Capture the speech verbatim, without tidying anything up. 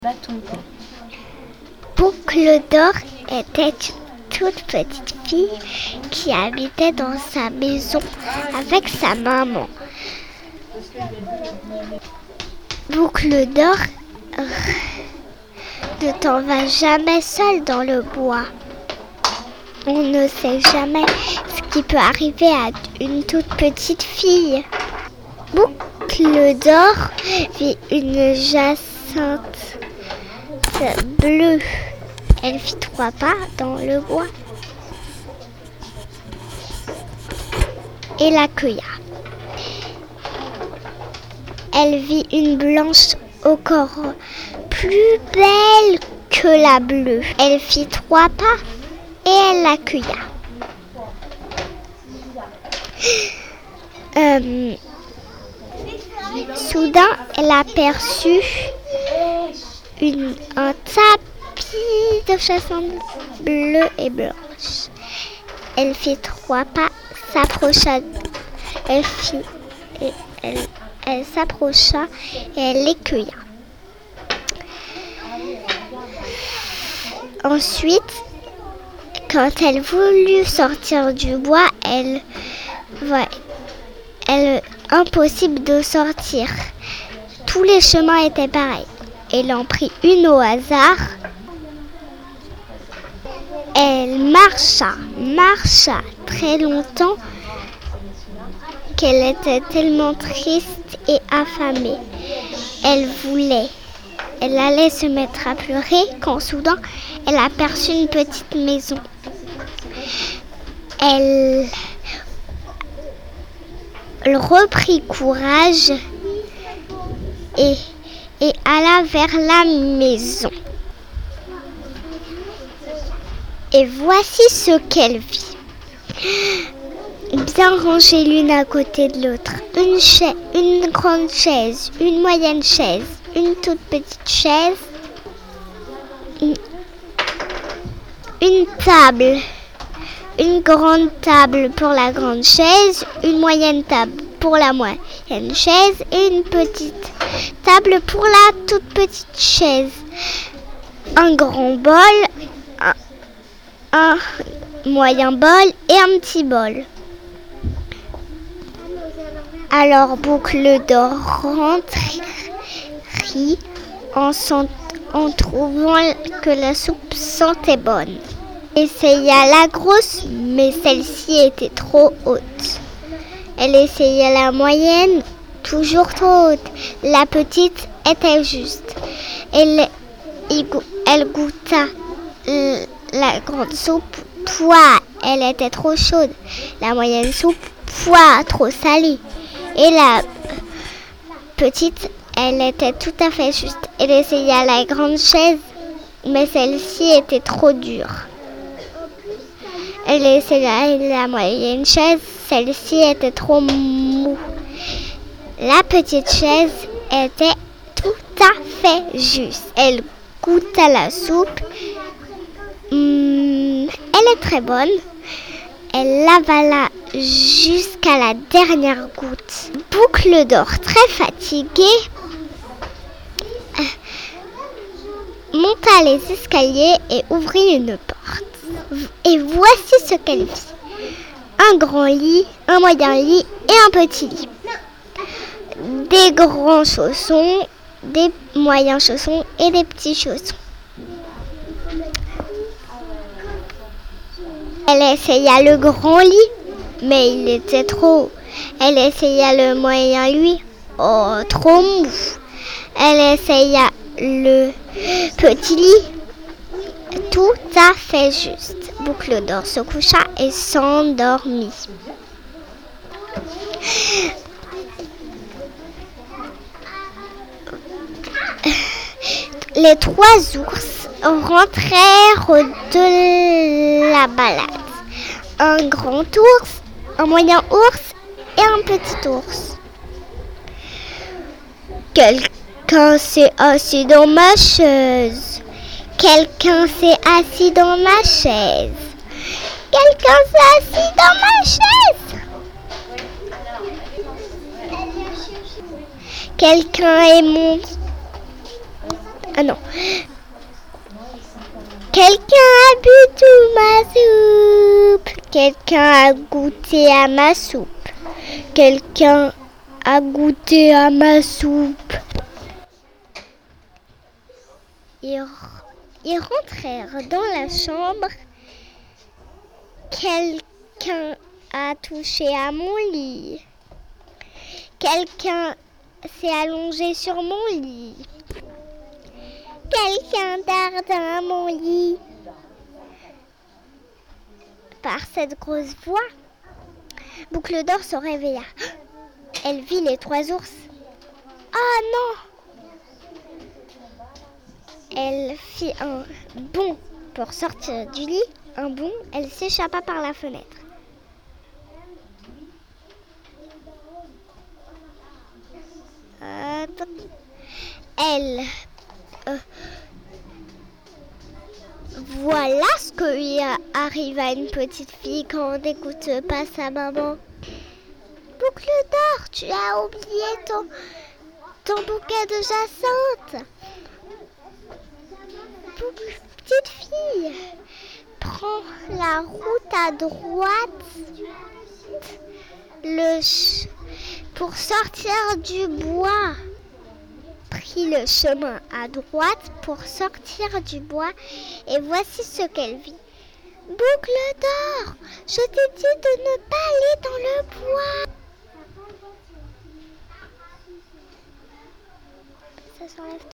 Bâton. Boucle d'Or était une toute petite fille qui habitait dans sa maison avec sa maman. Boucle d'Or ne t'en va jamais seule dans le bois. On ne sait jamais ce qui peut arriver à une toute petite fille. Boucle d'Or vit une jacinthe bleue. Elle fit trois pas dans le bois et l'accueilla. Elle vit une blanche au corps plus belle que la bleue. Elle fit trois pas et elle l'accueilla. Euh, soudain, elle aperçut une, un tapis de jacinthe bleu et blanche. Elle fit trois pas, s'approcha, elle fit, et elle, elle s'approcha et elle l'accueilla. Ensuite, quand elle voulut sortir du bois, elle, ouais, elle, impossible de sortir. Tous les chemins étaient pareils. Elle en prit une au hasard. Elle marcha, marcha très longtemps qu'elle était tellement triste et affamée. Elle voulait, elle allait se mettre à pleurer quand soudain elle aperçut une petite maison. Elle, elle reprit courage et et alla vers la maison. Et voici ce qu'elle vit. Bien rangées l'une à côté de l'autre. Une, cha- une grande chaise, une moyenne chaise, une toute petite chaise, une, une table, une grande table pour la grande chaise, une moyenne table pour la moyenne chaise et une petite table pour la toute petite chaise. Un grand bol, un, un moyen bol et un petit bol. Alors Boucle d'Or rentre en, sent, en trouvant que la soupe sentait bonne. Essaya la grosse, mais celle-ci était trop haute. Elle essaya la moyenne, toujours trop haute. La petite était juste. Elle, elle goûta la grande soupe. Pouah, elle était trop chaude. La moyenne soupe, pouah, trop salée. Et la petite, elle était tout à fait juste. Elle essaya la grande chaise, mais celle-ci était trop dure. Elle essaya la moyenne chaise, celle-ci était trop mou. La petite chaise était tout à fait juste. Elle goûta la soupe. Hum, elle est très bonne. Elle l'avala jusqu'à la dernière goutte. Boucle d'Or, très fatiguée, monta les escaliers et ouvrit une porte. Et voici ce qu'elle vit. Un grand lit, un moyen lit et un petit lit. Des grands chaussons, des moyens chaussons et des petits chaussons. Elle essaya le grand lit, mais il était trop haut. Elle essaya le moyen lit, oh, trop mou. Elle essaya le petit lit, tout à fait juste. Boucle d'Or se coucha et s'endormit. Les trois ours rentrèrent de la balade. Un grand ours, un moyen ours et un petit ours. Quelqu'un s'est assis dans ma chaise. Quelqu'un s'est assis dans ma chaise. Quelqu'un s'est assis dans ma chaise. Quelqu'un est monté Ah non. Quelqu'un a bu toute ma soupe. Quelqu'un a goûté à ma soupe. Quelqu'un a goûté à ma soupe. Ils, ils rentrèrent dans la chambre. Quelqu'un a touché à mon lit. Quelqu'un s'est allongé sur mon lit. Quelqu'un dort dans mon lit. Par cette grosse voix, Boucle d'Or se réveilla. Elle vit les trois ours. Ah non! Elle fit un bond pour sortir du lit. Un bond, elle s'échappa par la fenêtre. Euh, elle... Euh, voilà ce que lui arrive à une petite fille quand on n'écoute pas sa maman. Boucle d'Or, tu as oublié ton, ton bouquet de jacinthe. Petite fille, prends la route à droite le ch- pour sortir du bois. Prit le chemin à droite pour sortir du bois et voici ce qu'elle vit. Boucle d'Or, je t'ai dit de ne pas aller dans le bois. Ça s'enlève.